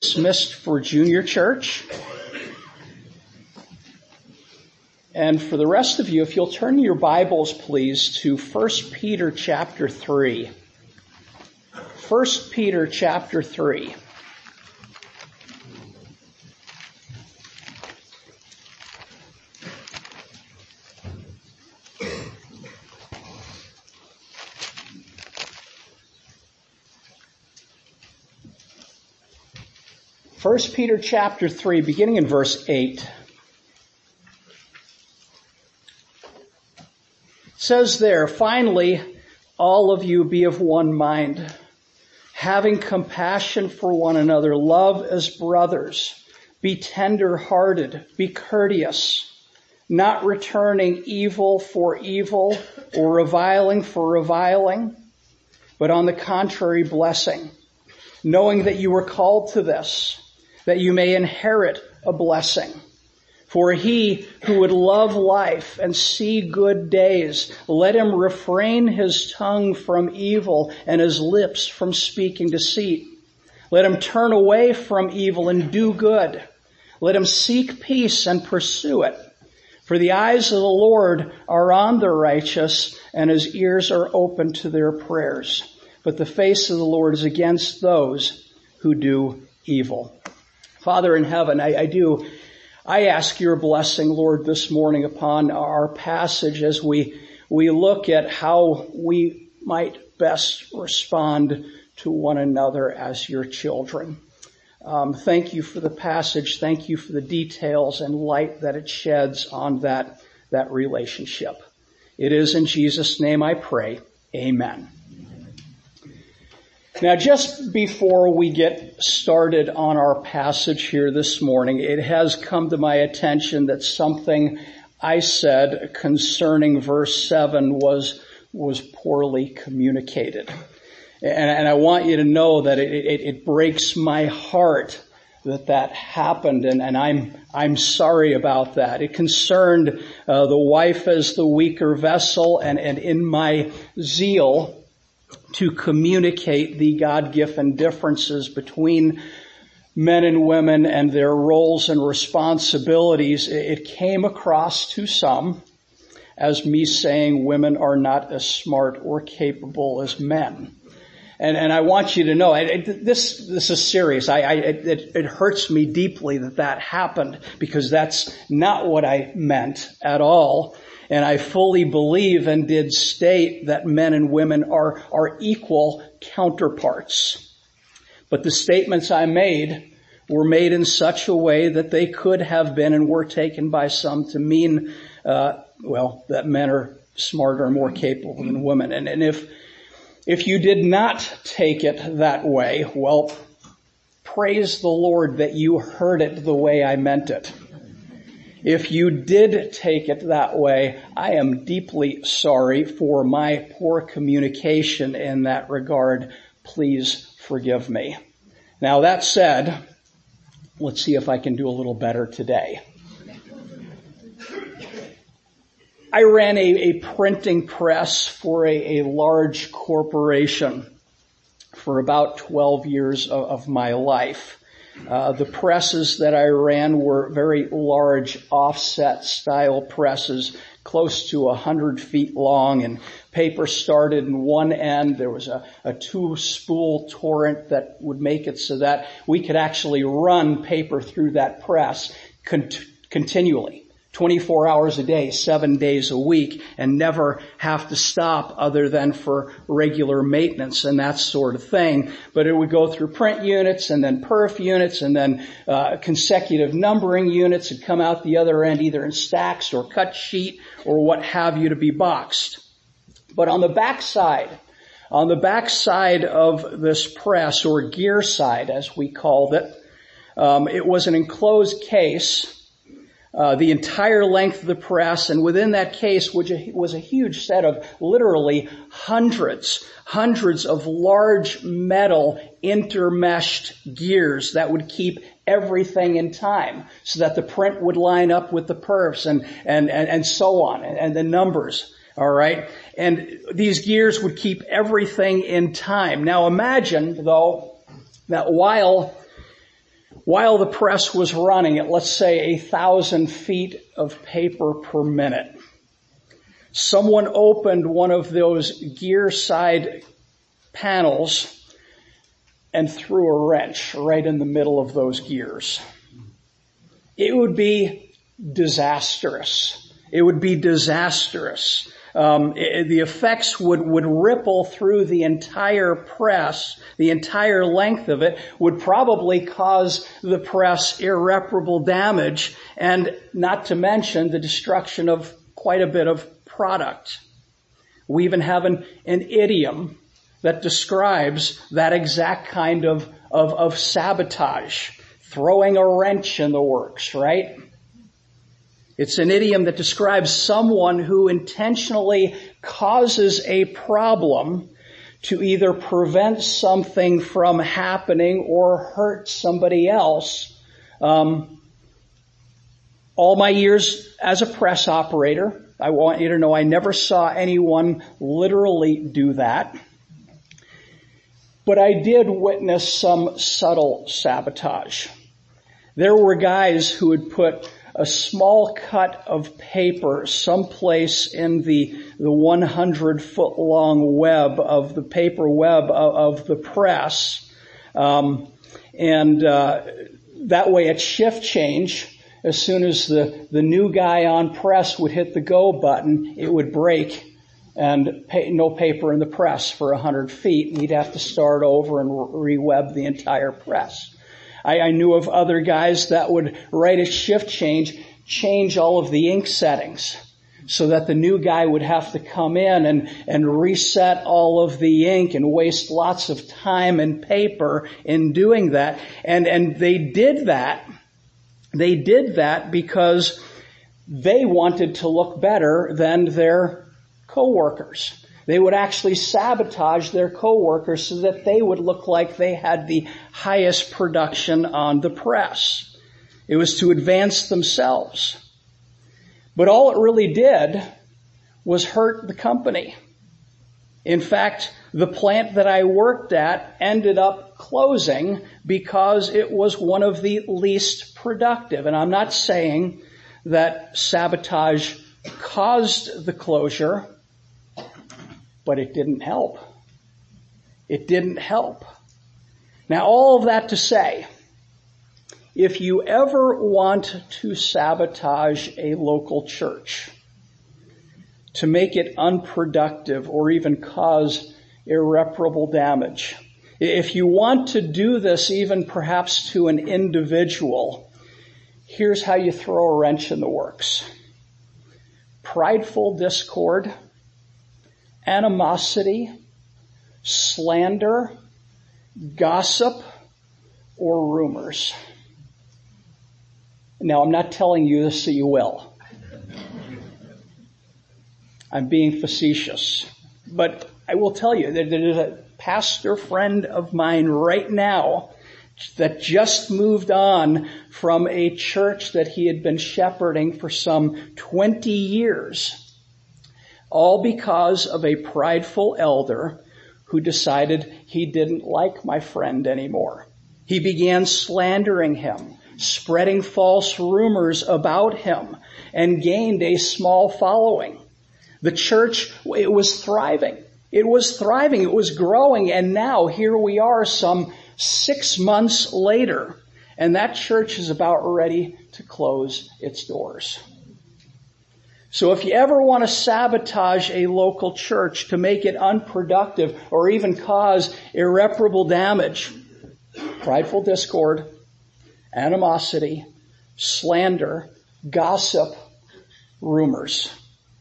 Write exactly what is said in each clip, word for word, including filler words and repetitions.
Dismissed for junior church. And for the rest of you, if you'll turn your Bibles, please, to First Peter chapter three. First Peter chapter three. First Peter chapter three, beginning in verse eight. It says there, "Finally, all of you be of one mind, having compassion for one another, love as brothers, be tender-hearted, be courteous, not returning evil for evil or reviling for reviling, but on the contrary blessing, knowing that you were called to this, that you may inherit a blessing. For he who would love life and see good days, let him refrain his tongue from evil and his lips from speaking deceit. Let him turn away from evil and do good. Let him seek peace and pursue it. For the eyes of the Lord are on the righteous, and his ears are open to their prayers. But the face of the Lord is against those who do evil." Father in heaven, I, I do, I ask your blessing, Lord, this morning upon our passage as we, we look at how we might best respond to one another as your children. Um, thank you for the passage. Thank you for the details and light that it sheds on that, that relationship. It is in Jesus' name I pray. Amen. Now, just before we get started on our passage here this morning, it has come to my attention that something I said concerning verse seven was was poorly communicated. And, and I want you to know that it, it, it breaks my heart that that happened, and, and I'm I'm sorry about that. It concerned uh, the wife as the weaker vessel, and, and in my zeal to communicate the God-given differences between men and women and their roles and responsibilities, it came across to some as me saying women are not as smart or capable as men. And, and I want you to know, I, I, this, this is serious. I, I, it, it hurts me deeply that that happened, because that's not what I meant at all. And I fully believe and did state that men and women are, are equal counterparts. But the statements I made were made in such a way that they could have been and were taken by some to mean, uh, well, that men are smarter and more capable than women. And, and if, if you did not take it that way, well, praise the Lord that you heard it the way I meant it. If you did take it that way, I am deeply sorry for my poor communication in that regard. Please forgive me. Now, that said, let's see if I can do a little better today. I ran a, a printing press for a, a large corporation for about twelve years of, of my life. Uh, the presses that I ran were very large offset style presses, close to a hundred feet long, and paper started in one end. There was a, a two spool torrent that would make it so that we could actually run paper through that press con- continually. twenty-four hours a day, seven days a week, and never have to stop other than for regular maintenance and that sort of thing. But it would go through print units and then perf units and then uh, consecutive numbering units and come out the other end either in stacks or cut sheet or what have you to be boxed. But on the back side, on the back side of this press, or gear side as we called it, um, it was an enclosed case. Uh, the entire length of the press, and within that case which was a huge set of literally hundreds, hundreds of large metal intermeshed gears that would keep everything in time so that the print would line up with the perfs and, and, and, and so on, and, and the numbers. All right. And these gears would keep everything in time. Now imagine, though, that while While the press was running at, let's say, a thousand feet of paper per minute, someone opened one of those gear side panels and threw a wrench right in the middle of those gears. It would be disastrous. It would be disastrous. Um, it, the effects would, would ripple through the entire press, the entire length of it, would probably cause the press irreparable damage, and not to mention the destruction of quite a bit of product. We even have an, an idiom that describes that exact kind of, of, of sabotage, throwing a wrench in the works, right? It's an idiom that describes someone who intentionally causes a problem to either prevent something from happening or hurt somebody else. Um, all my years as a press operator, I want you to know I never saw anyone literally do that. But I did witness some subtle sabotage. There were guys who would put a small cut of paper someplace in the, the one hundred foot long web of the paper web of, of the press. Um, and uh, that way at shift change, as soon as the, the new guy on press would hit the go button, it would break and pay, no paper in the press for one hundred feet. And he'd have to start over and re-web the entire press. I, I knew of other guys that would, right at shift change, change all of the ink settings so that the new guy would have to come in and, and reset all of the ink and waste lots of time and paper in doing that. And, and they did that. They did that because they wanted to look better than their coworkers. They would actually sabotage their coworkers so that they would look like they had the highest production on the press. It was to advance themselves. But all it really did was hurt the company. In fact, the plant that I worked at ended up closing because it was one of the least productive. And I'm not saying that sabotage caused the closure, but it didn't help. It didn't help. Now, all of that to say, if you ever want to sabotage a local church, to make it unproductive or even cause irreparable damage, if you want to do this even perhaps to an individual, here's how you throw a wrench in the works. Prideful discord, animosity, slander, gossip, or rumors. Now, I'm not telling you this so you will. I'm being facetious. But I will tell you that there is a pastor friend of mine right now that just moved on from a church that he had been shepherding for some twenty years. All because of a prideful elder who decided he didn't like my friend anymore. He began slandering him, spreading false rumors about him, and gained a small following. The church, it was thriving. It was thriving. It was growing. And now here we are some six months later, and that church is about ready to close its doors. So if you ever want to sabotage a local church to make it unproductive or even cause irreparable damage, prideful discord, animosity, slander, gossip, rumors.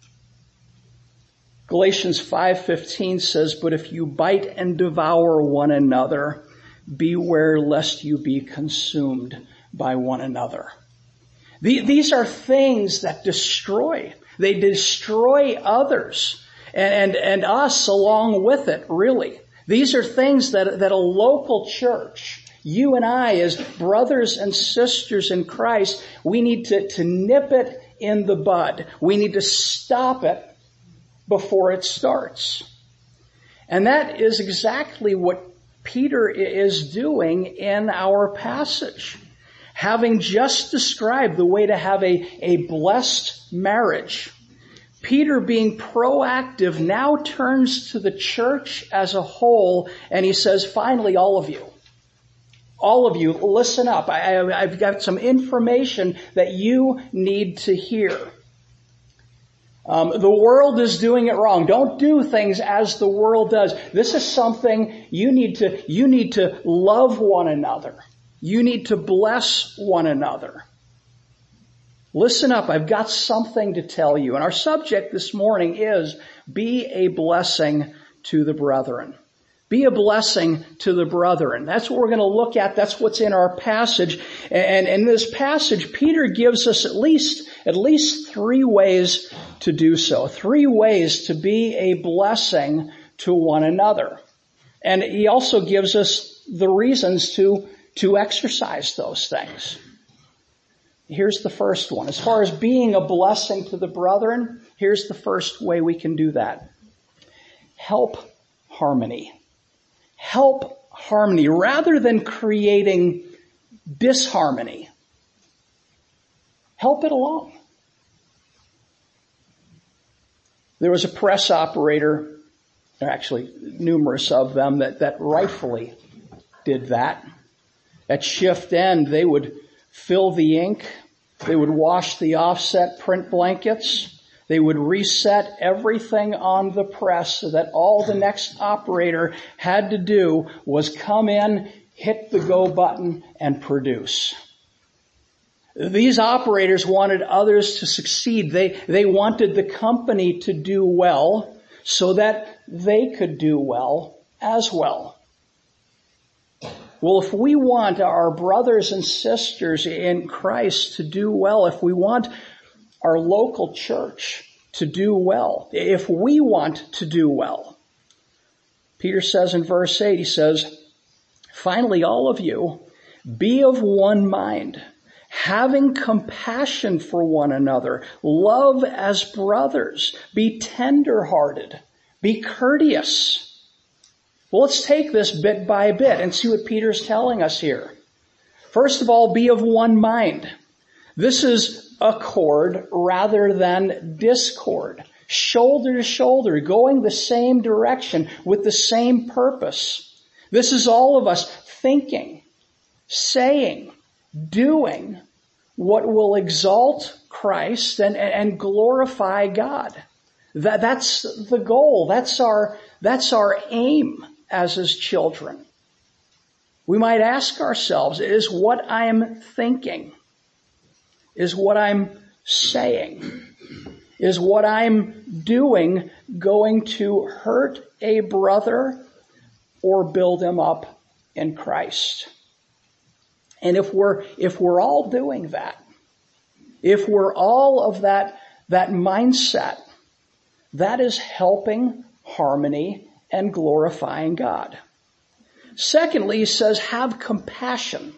Galatians five fifteen says, "But if you bite and devour one another, beware lest you be consumed by one another." These are things that destroy. They destroy others and, and, and us along with it, really. These are things that, that a local church, you and I as brothers and sisters in Christ, we need to, to nip it in the bud. We need to stop it before it starts. And that is exactly what Peter is doing in our passage. Having just described the way to have a, a blessed marriage, Peter, being proactive, now turns to the church as a whole, and he says, finally, all of you, all of you, listen up. I, I've got some information that you need to hear. Um, the world is doing it wrong. Don't do things as the world does. This is something you need to, you need to love one another. You need to bless one another. Listen up, I've got something to tell you. And our subject this morning is, be a blessing to the brethren. Be a blessing to the brethren. That's what we're going to look at. That's what's in our passage. And in this passage, Peter gives us at least, at least three ways to do so. Three ways to be a blessing to one another. And he also gives us the reasons to, to exercise those things. Here's the first one. As far as being a blessing to the brethren, here's the first way we can do that. Help harmony. Help harmony rather than creating disharmony. Help it along. There was a press operator, there are actually numerous of them, that, that rightfully did that. At shift end, they would fill the ink. They would wash the offset print blankets. They would reset everything on the press so that all the next operator had to do was come in, hit the go button, and produce. These operators wanted others to succeed. They, they wanted the company to do well so that they could do well as well. Well, if we want our brothers and sisters in Christ to do well, if we want our local church to do well, if we want to do well, Peter says in verse eight, he says, finally, all of you, be of one mind, having compassion for one another, love as brothers, be tender-hearted, be courteous. Well, let's take this bit by bit and see what Peter's telling us here. First of all, be of one mind. This is accord rather than discord. Shoulder to shoulder, going the same direction with the same purpose. This is all of us thinking, saying, doing what will exalt Christ and, and glorify God. That, that's the goal. That's our, that's our aim as his children. We might ask ourselves, is what I'm thinking, is what I'm saying, is what I'm doing going to hurt a brother or build him up in Christ? And if we're, if we're all doing that, if we're all of that, that mindset, that is helping harmony and glorifying God. Secondly, he says, have compassion.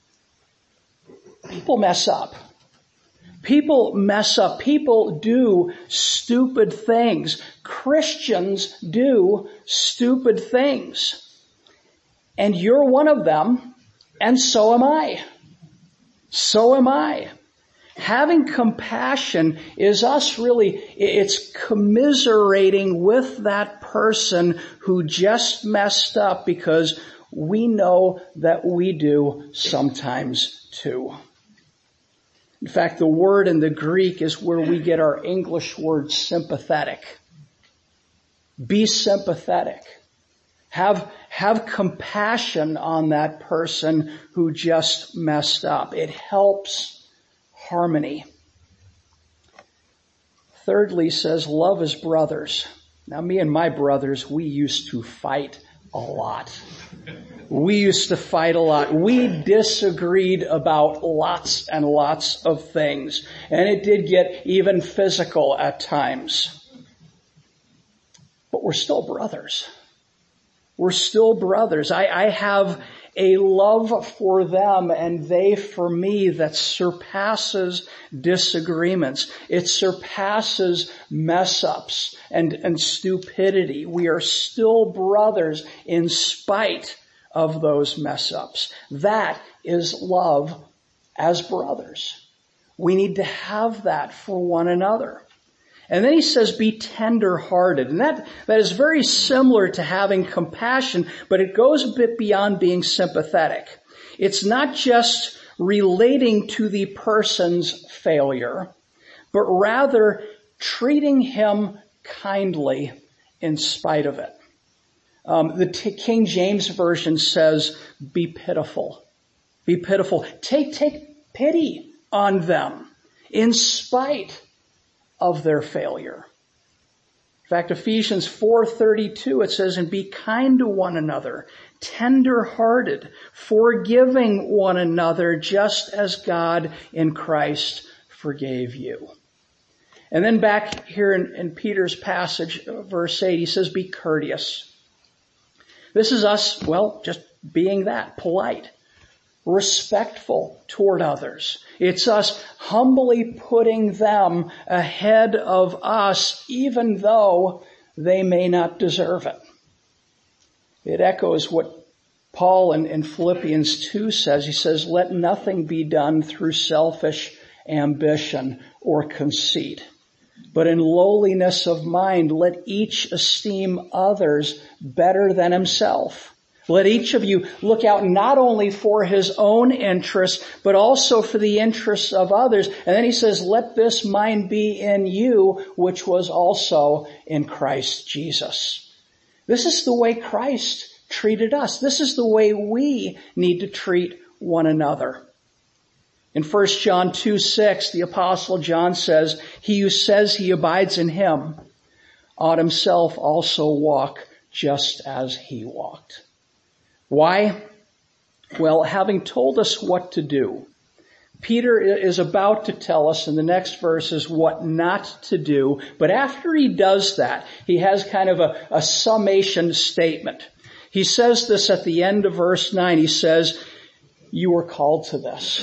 People mess up. People mess up. People do stupid things. Christians do stupid things. And you're one of them, and so am I. So am I. Having compassion is us really, it's commiserating with that person who just messed up because we know that we do sometimes too. In fact, the word in the Greek is where we get our English word sympathetic. Be sympathetic. Have, have compassion on that person who just messed up. It helps harmony. Thirdly, he says, love as brothers. Now, me and my brothers, we used to fight a lot. We used to fight a lot. We disagreed about lots and lots of things. And it did get even physical at times. But we're still brothers. We're still brothers. I, I have a love for them and they for me that surpasses disagreements. It surpasses mess-ups and, and stupidity. We are still brothers in spite of those mess-ups. That is love as brothers. We need to have that for one another. And then he says, be tender-hearted. And that, that is very similar to having compassion, but it goes a bit beyond being sympathetic. It's not just relating to the person's failure, but rather treating him kindly in spite of it. Um, the T- King James Version says, be pitiful. Be pitiful. Take, take pity on them in spite of their failure. In fact, Ephesians four thirty-two, it says, and be kind to one another, tender-hearted, forgiving one another, just as God in Christ forgave you. And then back here in, in Peter's passage, verse eight, he says, be courteous. This is us, well, just being that, polite, respectful toward others. It's us humbly putting them ahead of us, even though they may not deserve it. It echoes what Paul in, in Philippians two says. He says, let nothing be done through selfish ambition or conceit, but in lowliness of mind, let each esteem others better than himself. Let each of you look out not only for his own interests, but also for the interests of others. And then he says, let this mind be in you, which was also in Christ Jesus. This is the way Christ treated us. This is the way we need to treat one another. In First John two six, the Apostle John says, he who says he abides in him ought himself also walk just as he walked. Why? Well, having told us what to do, Peter is about to tell us in the next verses what not to do. But after he does that, he has kind of a, a summation statement. He says this at the end of verse nine. He says, you were called to this.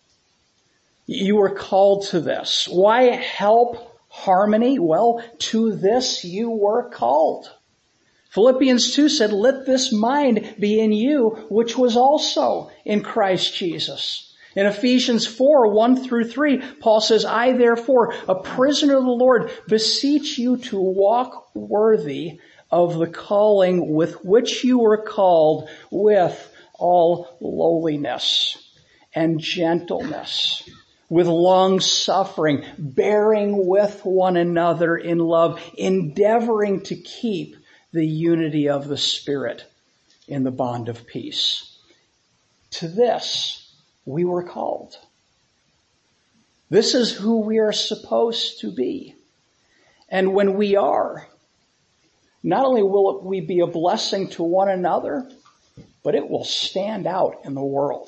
You were called to this. Why help harmony? Well, to this you were called. Philippians two said, let this mind be in you, which was also in Christ Jesus. In Ephesians four, one through three, Paul says, I therefore, a prisoner of the Lord, beseech you to walk worthy of the calling with which you were called, with all lowliness and gentleness, with long suffering, bearing with one another in love, endeavoring to keep the unity of the Spirit in the bond of peace. To this we were called. This is who we are supposed to be. And when we are, not only will we be a blessing to one another, but it will stand out in the world.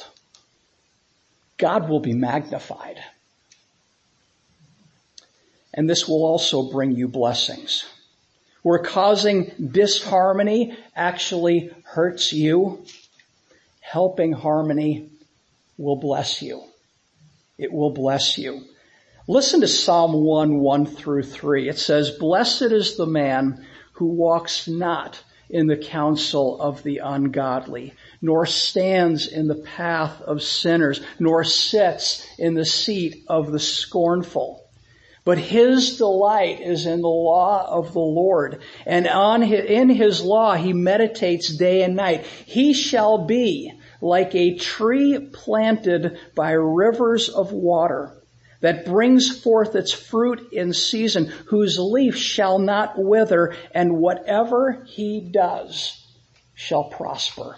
God will be magnified. And this will also bring you blessings. Where causing disharmony actually hurts you, helping harmony will bless you. It will bless you. Listen to Psalm one, one through three. It says, blessed is the man who walks not in the counsel of the ungodly, nor stands in the path of sinners, nor sits in the seat of the scornful. But his delight is in the law of the Lord, and on his, in his law he meditates day and night. He shall be like a tree planted by rivers of water, that brings forth its fruit in season, whose leaf shall not wither, and whatever he does shall prosper.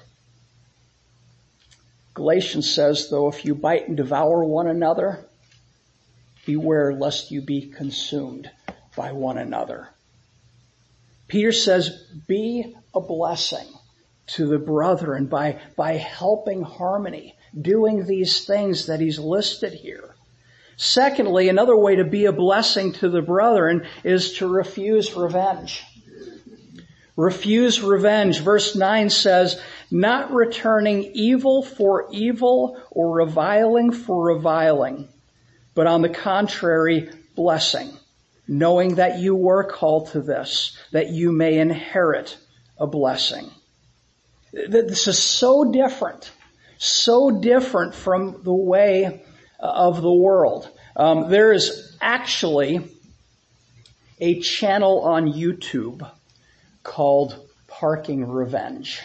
Galatians says, though, if you bite and devour one another, beware lest you be consumed by one another. Peter says, be a blessing to the brethren by, by helping harmony, doing these things that he's listed here. Secondly, another way to be a blessing to the brethren is to refuse revenge. Refuse revenge. Verse nine says, not returning evil for evil or reviling for reviling, but on the contrary, blessing, knowing that you were called to this, that you may inherit a blessing. This is so different, so different from the way of the world. Um, there is actually a channel on YouTube called Parking Revenge.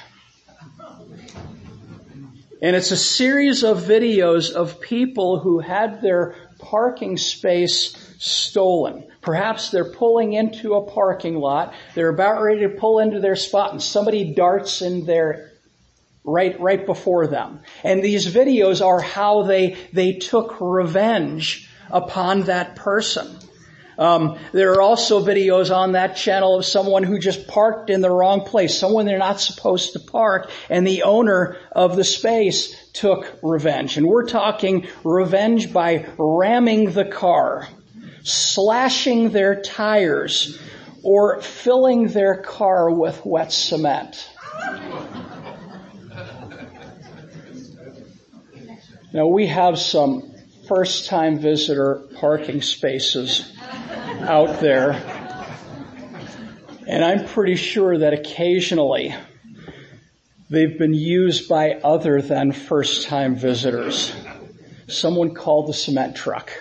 And it's a series of videos of people who had their parking space stolen. Perhaps they're pulling into a parking lot. They're about ready to pull into their spot and somebody darts in there right, right before them. And these videos are how they, they took revenge upon that person. Um, there are also videos on that channel of someone who just parked in the wrong place, someone they're not supposed to park, and the owner of the space took revenge. And we're talking revenge by ramming the car, slashing their tires, or filling their car with wet cement. Now, we have some first-time visitor parking spaces out there, and I'm pretty sure that occasionally they've been used by other than first-time visitors. Someone called the cement truck.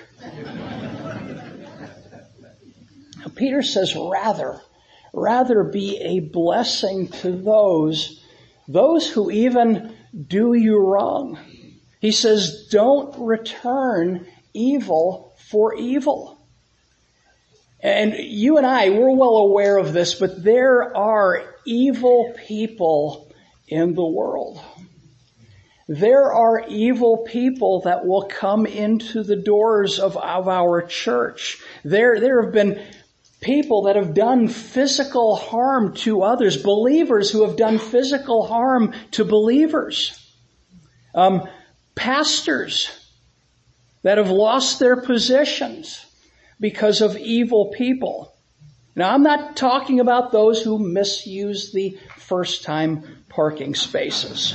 Now, Peter says, rather, rather be a blessing to those, those who even do you wrong. He says, don't return evil for evil. And you and I, we're well aware of this, but there are evil people in the world. There are evil people that will come into the doors of, of our church. There, there have been people that have done physical harm to others, believers who have done physical harm to believers. Um, pastors that have lost their positions because of evil people. Now, I'm not talking about those who misuse the first-time parking spaces.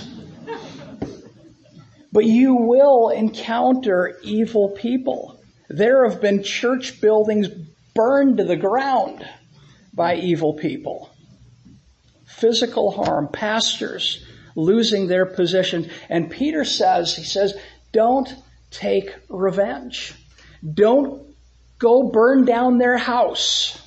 But you will encounter evil people. There have been church buildings burned to the ground by evil people. Physical harm, pastors losing their position. And Peter says, he says, don't take revenge. Don't go burn down their house.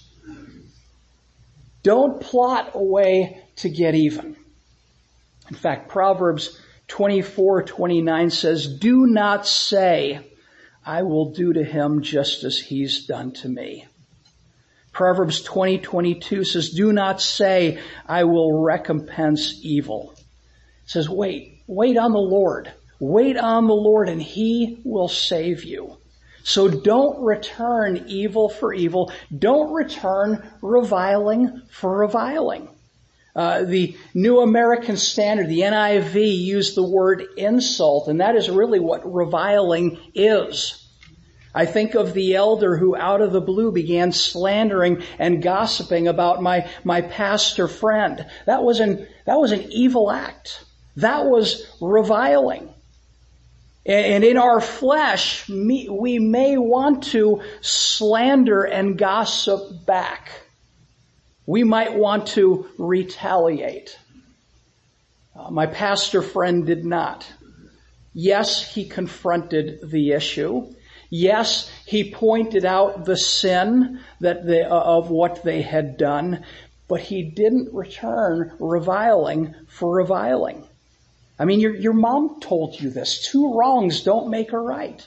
Don't plot a way to get even. In fact, Proverbs twenty-four twenty-nine says, do not say, I will do to him just as he's done to me. Proverbs twenty twenty-two says, do not say, I will recompense evil. It says, wait, wait on the Lord. Wait on the Lord and he will save you. So don't return evil for evil. Don't return reviling for reviling. Uh, the New American Standard, the N I V, used the word insult, and that is really what reviling is. I think of the elder who out of the blue began slandering and gossiping about my, my pastor friend. That was an, that was an evil act. That was reviling. And in our flesh, we may want to slander and gossip back. We might want to retaliate. Uh, my pastor friend did not. Yes, he confronted the issue. Yes, he pointed out the sin that they, uh, of what they had done, but he didn't return reviling for reviling. I mean, your, your mom told you this. Two wrongs don't make a right.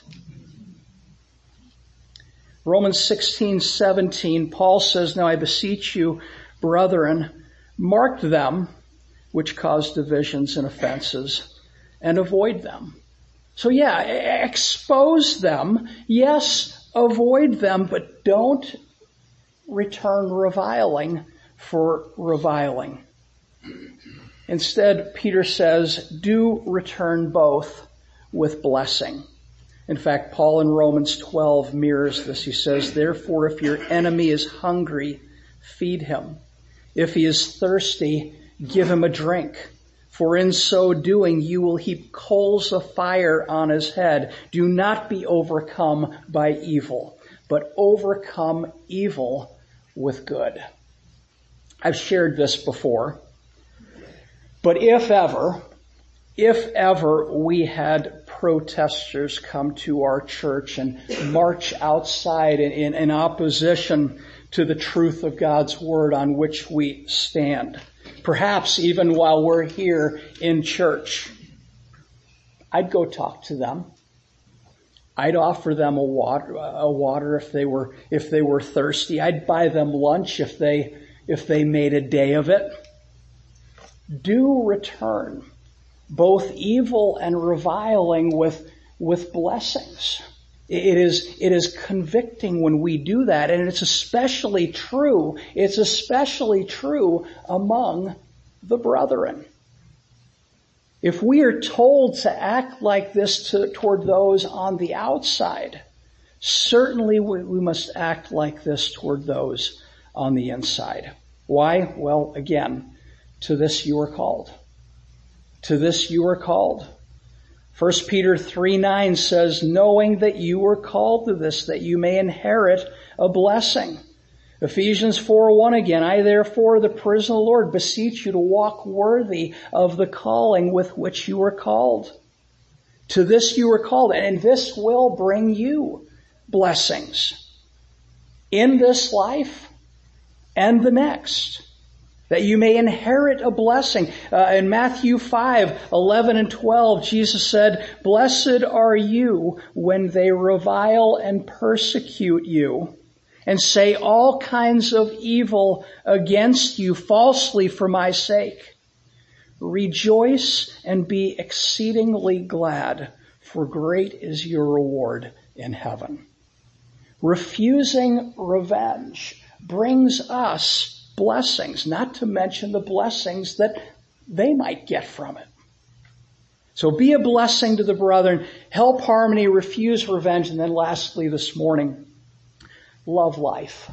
Romans sixteen seventeen, Paul says, now I beseech you, brethren, mark them which cause divisions and offenses, and avoid them. So yeah, expose them. Yes, avoid them, but don't return reviling for reviling. Instead, Peter says, do return both with blessing. In fact, Paul in Romans twelve mirrors this. He says, therefore, if your enemy is hungry, feed him. If he is thirsty, give him a drink. For in so doing, you will heap coals of fire on his head. Do not be overcome by evil, but overcome evil with good. I've shared this before. But if ever, if ever we had protesters come to our church and march outside in, in, in opposition to the truth of God's word on which we stand. Perhaps even while we're here in church, I'd go talk to them. I'd offer them a water, a water if they were, if they were thirsty. I'd buy them lunch if they, if they made a day of it. Do return both evil and reviling with, with blessings. It is, it is convicting when we do that, and it's especially true, it's especially true among the brethren. If we are told to act like this to, toward those on the outside, certainly we, we must act like this toward those on the inside. Why? Well, again, to this you are called. To this you are called. First Peter three nine says, knowing that you were called to this, that you may inherit a blessing. Ephesians four one again, I therefore, the prisoner of the Lord, beseech you to walk worthy of the calling with which you were called. To this you were called, and this will bring you blessings in this life and the next, that you may inherit a blessing. Uh, in Matthew five eleven and twelve, Jesus said, blessed are you when they revile and persecute you, and say all kinds of evil against you falsely for my sake. Rejoice and be exceedingly glad, for great is your reward in heaven. Refusing revenge brings us blessings, not to mention the blessings that they might get from it. So be a blessing to the brethren, help harmony, refuse revenge, and then lastly this morning, love life.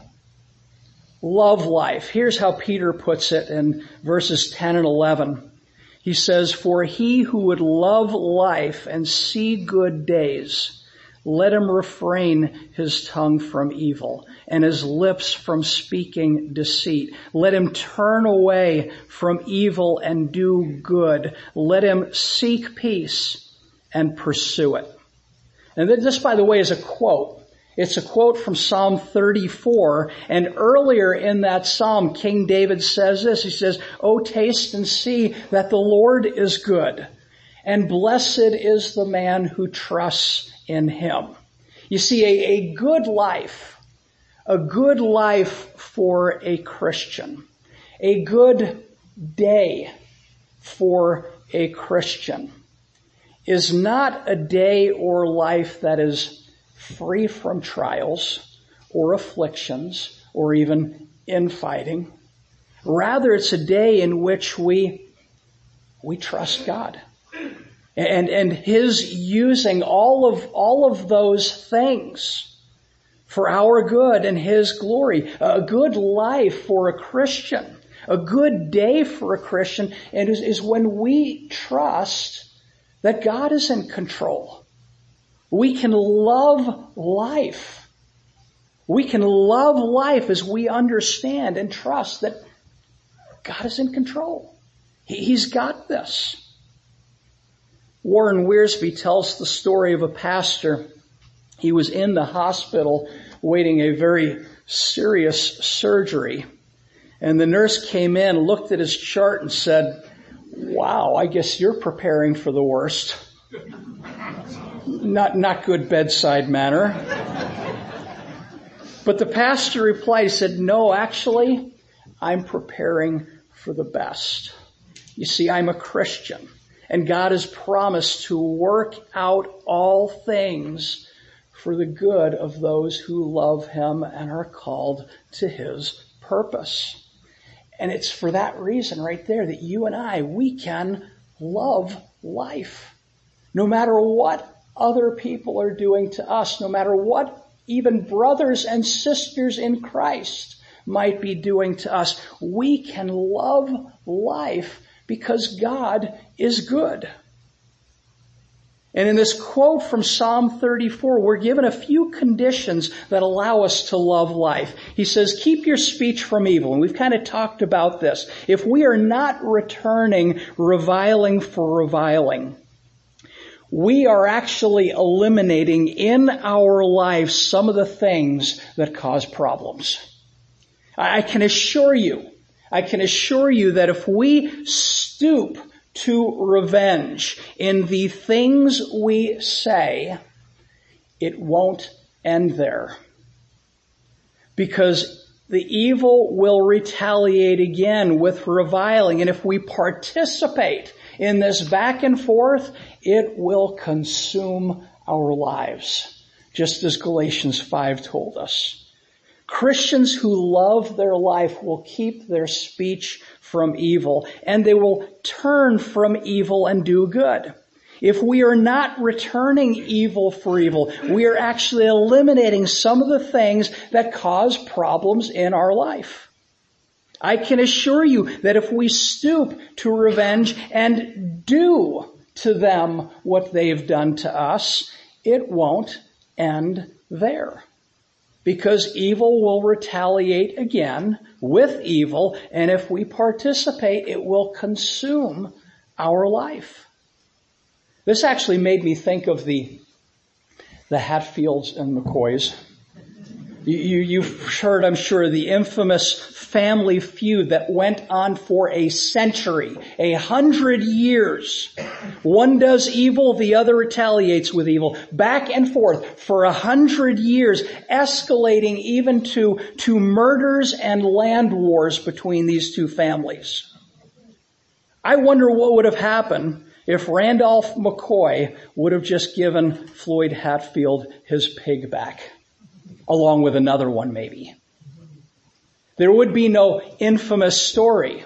Love life. Here's how Peter puts it in verses ten and eleven. He says, for he who would love life and see good days, let him refrain his tongue from evil and his lips from speaking deceit. Let him turn away from evil and do good. Let him seek peace and pursue it. And this, by the way, is a quote. It's a quote from Psalm thirty-four, and earlier in that psalm, King David says this. He says, "O taste and see that the Lord is good, and blessed is the man who trusts in him." You see, a, a good life, a good life for a Christian, a good day for a Christian is not a day or life that is free from trials or afflictions or even infighting. Rather, it's a day in which we we trust God. And and His using all of all of those things for our good and His glory. A good life for a Christian, a good day for a Christian, and is, is when we trust that God is in control. We can love life. We can love life as we understand and trust that God is in control. He's got this. Warren Wiersbe tells the story of a pastor. He was in the hospital waiting a very serious surgery. And the nurse came in, looked at his chart and said, "Wow, I guess you're preparing for the worst." Not, not good bedside manner. But the pastor replied, he said, "No, actually, I'm preparing for the best. You see, I'm a Christian, and God has promised to work out all things for the good of those who love Him and are called to His purpose." And it's for that reason right there that you and I, we can love life. No matter what other people are doing to us, no matter what even brothers and sisters in Christ might be doing to us, we can love life because God is good. And in this quote from Psalm thirty-four, we're given a few conditions that allow us to love life. He says, keep your speech from evil. And we've kind of talked about this. If we are not returning reviling for reviling, we are actually eliminating in our life some of the things that cause problems. I can assure you, I can assure you that if we stoop to revenge in the things we say, it won't end there. Because the evil will retaliate again with reviling. And if we participate in this back and forth, it will consume our lives, just as Galatians five told us. Christians who love their life will keep their speech from evil, and they will turn from evil and do good. If we are not returning evil for evil, we are actually eliminating some of the things that cause problems in our life. I can assure you that if we stoop to revenge and do to them what they've done to us, it won't end there. Because evil will retaliate again with evil, and if we participate, it will consume our life. This actually made me think of the, the Hatfields and McCoys. You, you, you've heard, I'm sure, the infamous family feud that went on for a century, a hundred years. One does evil, the other retaliates with evil. Back and forth for a hundred years, escalating even to, to murders and land wars between these two families. I wonder what would have happened if Randolph McCoy would have just given Floyd Hatfield his pig back, along with another one maybe. There would be no infamous story,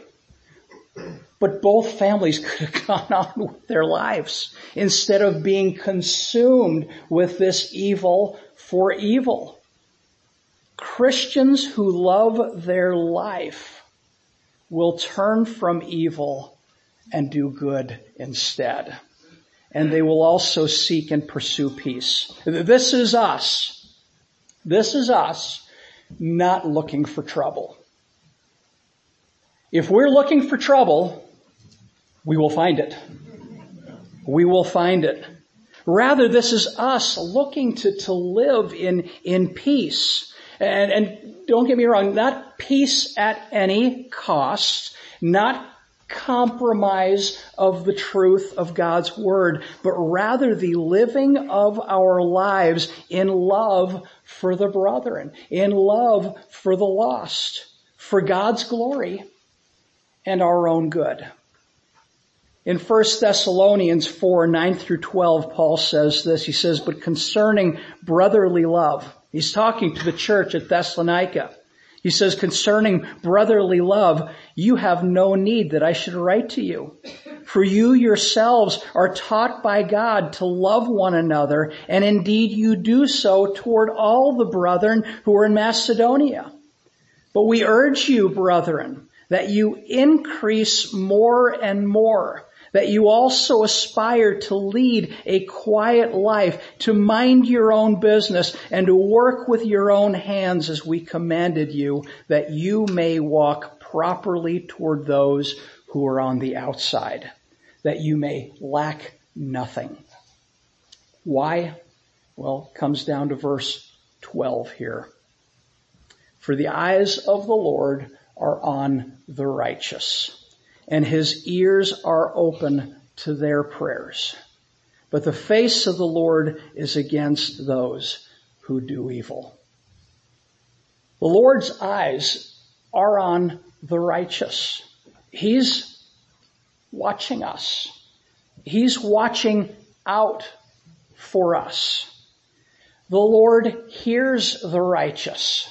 but both families could have gone on with their lives instead of being consumed with this evil for evil. Christians who love their life will turn from evil and do good instead. And they will also seek and pursue peace. This is us. This is us not looking for trouble. If we're looking for trouble, we will find it. We will find it. Rather, this is us looking to, to live in, in peace. And, and don't get me wrong, not peace at any cost, not compromise of the truth of God's word, but rather the living of our lives in love for the brethren, in love for the lost, for God's glory and our own good. In First Thessalonians four, nine through twelve, Paul says this. He says, but concerning brotherly love, he's talking to the church at Thessalonica. He says, concerning brotherly love, you have no need that I should write to you. For you yourselves are taught by God to love one another, and indeed you do so toward all the brethren who are in Macedonia. But we urge you, brethren, that you increase more and more, that you also aspire to lead a quiet life, to mind your own business, and to work with your own hands as we commanded you, that you may walk properly toward those who are on the outside, that you may lack nothing. Why? Well, it comes down to verse twelve here. For the eyes of the Lord are on the righteous, and his ears are open to their prayers. But the face of the Lord is against those who do evil. The Lord's eyes are on the righteous. He's watching us. He's watching out for us. The Lord hears the righteous.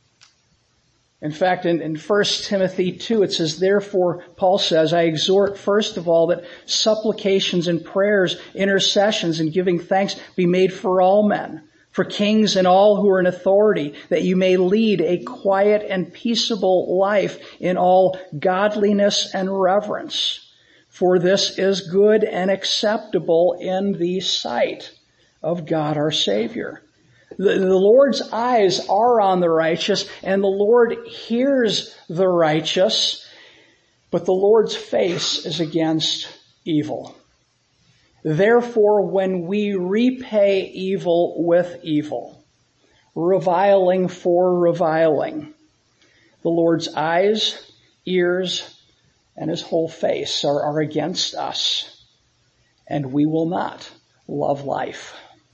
In fact, in, in First Timothy two, it says, therefore, Paul says, I exhort first of all that supplications and prayers, intercessions and giving thanks be made for all men, for kings and all who are in authority, that you may lead a quiet and peaceable life in all godliness and reverence. For this is good and acceptable in the sight of God our Savior. The, the Lord's eyes are on the righteous, and the Lord hears the righteous, but the Lord's face is against evil. Therefore, when we repay evil with evil, reviling for reviling, the Lord's eyes, ears, and his whole face are, are against us, and we will not love life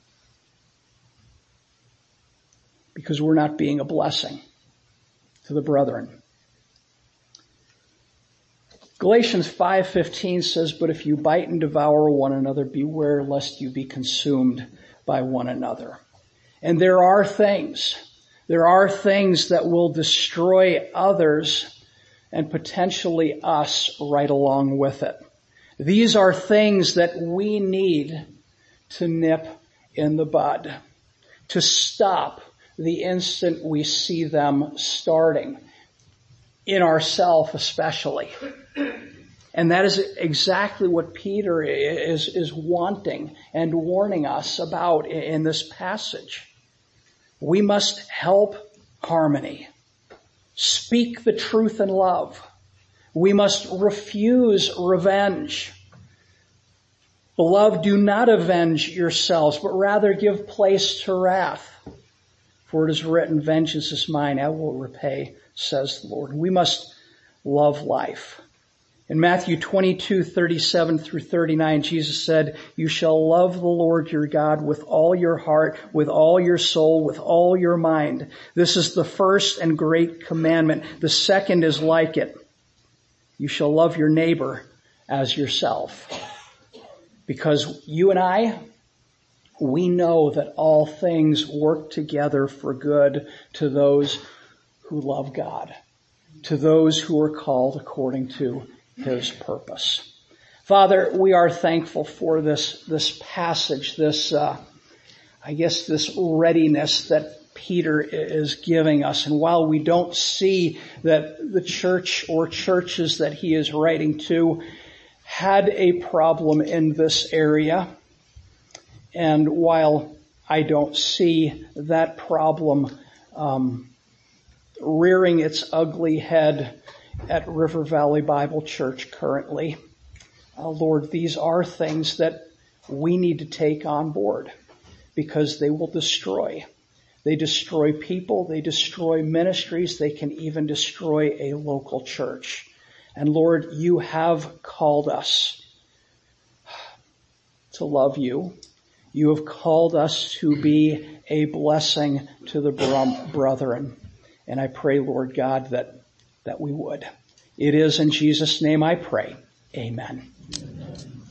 because we're not being a blessing to the brethren. Galatians five fifteen says, "But if you bite and devour one another, beware lest you be consumed by one another." And there are things, there are things that will destroy others and potentially us right along with it. These are things that we need to nip in the bud, to stop the instant we see them starting, in ourselves especially. And that is exactly what Peter is, is wanting and warning us about in this passage. We must help harmony, speak the truth in love. We must refuse revenge. Beloved, do not avenge yourselves, but rather give place to wrath. For it is written, "Vengeance is mine, I will repay, says the Lord." We must love life. In Matthew twenty-two, thirty-seven through thirty-nine, Jesus said, "You shall love the Lord your God with all your heart, with all your soul, with all your mind. This is the first and great commandment. The second is like it. You shall love your neighbor as yourself." Because you and I, we know that all things work together for good to those who love God, to those who are called according to his purpose. Father, we are thankful for this, this passage, this, uh, I guess this readiness that Peter is giving us. And while we don't see that the church or churches that he is writing to had a problem in this area, and while I don't see that problem um, rearing its ugly head at River Valley Bible Church currently, uh, Lord, these are things that we need to take on board because they will destroy. They destroy people, they destroy ministries, they can even destroy a local church. And Lord, you have called us to love you. You have called us to be a blessing to the brethren. And I pray, Lord God, that, that we would. It is in Jesus' name I pray. Amen.